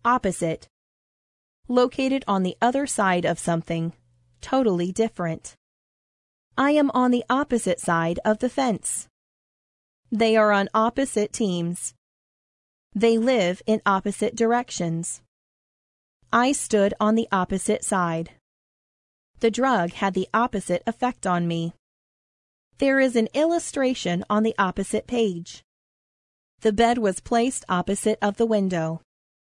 Opposite. Located on the other side of something. Totally different. I am on the opposite side of the fence. They are on opposite teams. They live in opposite directions. I stood on the opposite side. The drug had the opposite effect on me. There is an illustration on the opposite page. The bed was placed opposite of the window.